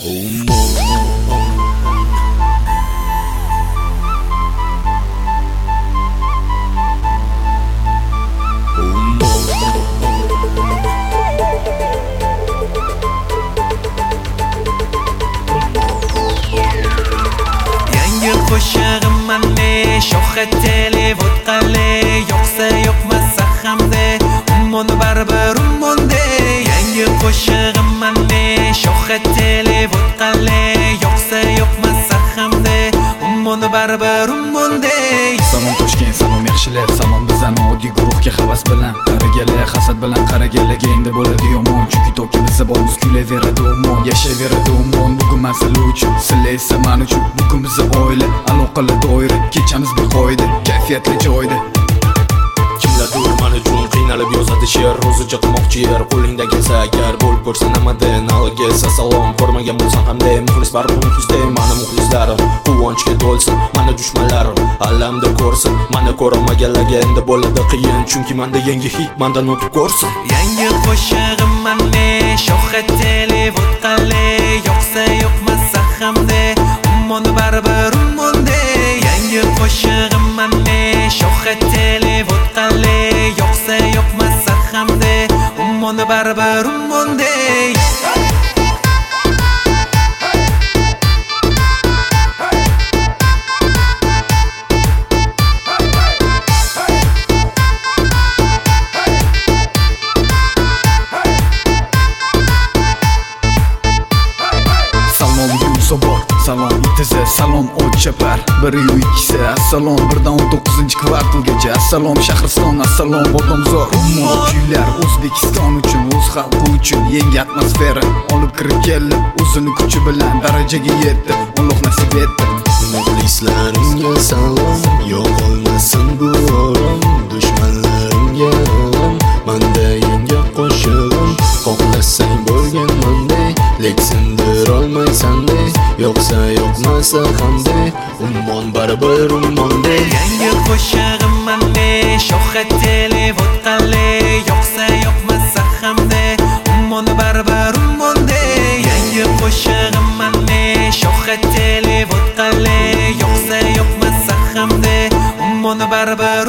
Qo'shig'im mane sho'xi televod qale yo'qsa yo'qmasa hamde ummon baribir ummonde. Yangi qo'shig'im mane sho'xi televod qale yo'qsa yo'qmasa hamde ummon baribir ummonde. Salom Toshkent, salom yaxshilar, salom bizani oddiy guruhga havas bilan qaragalar, hasad bilan qaragalar, endi bo'ladi yomon, chunki toki bizda bor kulaveradi ummon, yashayveradi ummon. Bugun men sizlar uchun, sizlar esa men uchun, bugun bizda oila, aloqalar doira, kechamiz beqoida, kayfiyatli joyda. Kimlardir men uchun qiynalib yozadi she'r, ro'zicha qilmoqchi yer, qo'lingda kelsa agar bo'lib ko'rsa namadan al kelsa salom, ko'rmagan bo'lsam hamda muxlis bor muxlisday, meni muxlislarim quvonchga to'lsin, meni dushmanlarim alamda ko'rsin, meni ko'rmaganlarga endi bo'ladi qiyin, chunki menda yangi hit mendan o'tib ko'rsin. Yangi qo'shig'im mane sho'xi televod qale yo'qsa yo'qmasa hamde ummon baribir ummonde. Yangi qo'shig'im mane sho'xi televod qale yo'qsa yo'qmasa hamde ummon baribir ummonde. Salom itiza, salom o'tchapar, biri yu ikkisi, assalom 1-19-kvartalgacha, assalom Shahriston, assalom Bodomzor. Ummon kuylar O'zbekiston uchun, o'z xalqi uchun yangi atmosfera olib kirib keldi, o'zini kuchi bilan darajaga yetdi, Alloh nasib etdi. Muxlislarimga salom, yo'qolmasin bu orom, dushmanlarimga orom, menda yangi qo'shig'im, xohlasang bo'lgan menday, lek sindir olmaysan-day, yo'qsa yo'qmasa hamday, ummon baribir ummonde. Yangi qo'shig'im mane sho'xi televod qale yo'qsa yo'qmasa hamde ummon baribir ummonde. Yangi qo'shig'im mane sho'xi televod qale yo'qsa yo'qmasa hamde ummon baribir